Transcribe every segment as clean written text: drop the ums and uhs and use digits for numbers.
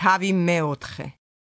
თავი მეოთხე.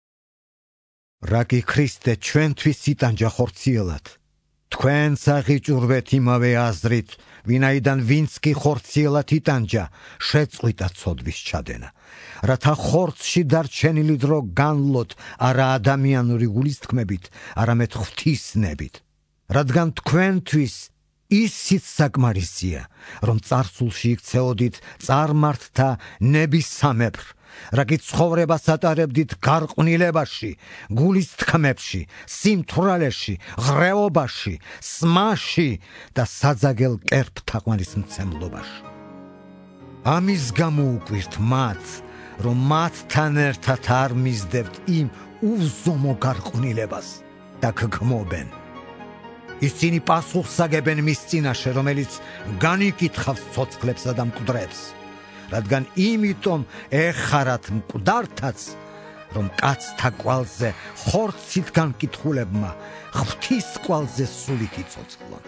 რა კი ქრისტე ჩვენთვის იტანჯა ხორციელად. თქვენც აღიჭურვეთ იმავე აზრით, ვინაიდან ვინც კი ხორციელად იტანჯა, შეწყვიტა ცოდვის ჩადენა. რათა ხორცში დარჩენილი დრო განლოთ არა ადამიანური გულისთქმებით, არამედ ღვთისნებით. რადგან თქვენთვის ისიც საკმარისია, რომ წარსულში იქცეოდით წარმართთა ნებისამებრ, რაგი ცხოვრებას ატარებდით გარყვნილებაში, გულისთქმებში, სიმთვრალეში, ღრეობაში, სმაში და საძაგელ კერპთაყვანისმცემლობაში. ამის გამო უყვირთ მათ, რომ მათთან ერთად არ მისდევთ იმ უზომო გარყვნილებას და გგმობენ. ისინი პასუხს აგებენ მის წინაშე, რომელიც განიკითხავს ცოცხლებსა და მკვდრებს, რადგან იმიტომ ეხარათ მკვდართაც, რომ კაცთა კვალზე ხორცით განკითხულებმა ღვთის კვალზე სულით იცოცხლონ.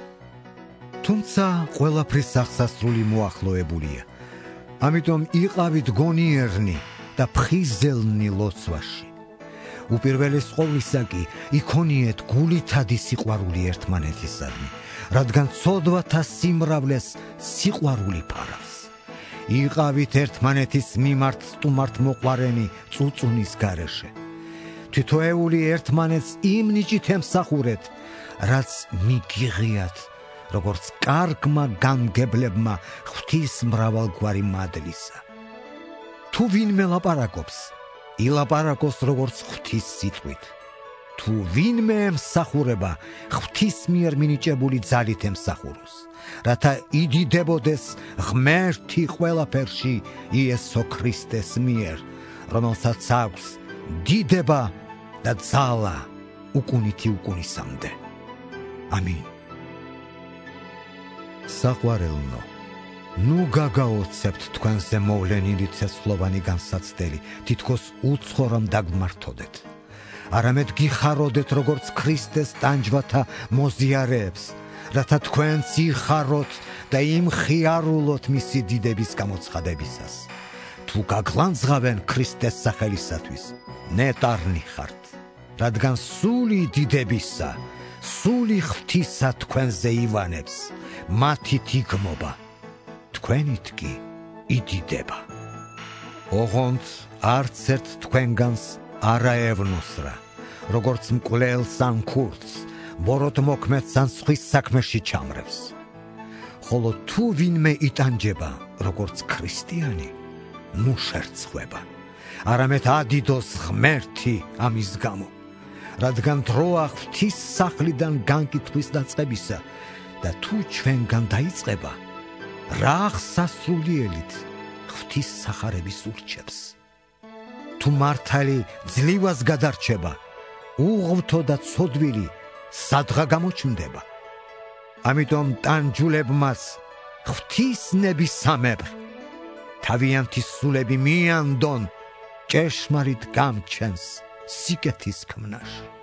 თუმცა ყველაფრის აღსასრული მოახლოებულია, ამიტომ იყავით გონიერნი და ფხიზელნი ლოცვაში. უპირველეს ყოვლისა კი იქონიეთ გულითადი სიყვარული ერთმანეთისადმი, რადგან ცოდვათა სიმრავლეს სიყვარული ფარავს. იყავით ერთმანეთის მიმართ სტუმართ მოყვარენი წუწუნის გარეშე. თითოეული ერთმანეთს იმ ნიჭით ემსახურეთ, რაც მიგიღიათ, როგორც კარგმა გამგებლებმა ღვთის მრავალგვარი მადლისა. თუ ვინმე ლაპარაკობს, ილაპარაკოს როგორც ღვთის სიტყვით. თუ ვინმე ემსახურება, ღვთის მიერ მინიჭებული ძალით ემსახუროს, რათა იდიდებოდეს ღმერთი ყველაფერში იესო ქრისტეს მიერ, რომელსაც აქვს დიდება და ძალა უკუნითი უკუნისამდე. ამინ. საყვარელნო, ნუ გაგაოცებთ თქვენზე მოვლენილი ცეცხლოვანი განსაცდელი, თითქოს უცხო რომ დაგმართოდეთ. არამედ გიხაროდეთ როგორც ქრისტეს ტანჯვათა მოზიარეებს, რათა თქვენც იხაროთ და იმხიარულოთ მისი დიდების გამოცხადებისას. თუ გაგლანძღავენ ქრისტეს სახელისათვის, ნეტარნი ხართ, რადგან სული დიდებისა, სული ღვთისა თქვენზე ივანებს, მათით იგმობა, თქვენით კი იდიდება. ოღონდ არც ერთ თქვენგანს არა ევნოსრა, როგორც მკვლელს ან ქურდს, ბოროტ მოქმედს ან სხვის საქმეში ჩამრევს. ხოლო თუ ვინმე იტანჯება, როგორც ქრისტიანი, ნუ შერცხვება, არამედ ადიდოს ღმერთი ამის გამო, რადგან დროა ღვთის სახლიდან განკითხვის დაწყებისა და თუ ჩვენგან დაიწყება, რა აღსასრულიელით ღვთის სახარების ურჩევს. თუ მართალი ძლივას გადარჩება, უღვთო და ცოდვილი სადღა გამოჩნდება. ამიტომ ტანჯულებმაც ღვთის ნებისამებრ თავიანთი სულები მიანდონ ჭეშმარიტ გამჩენს სიკეთის ქმნაში.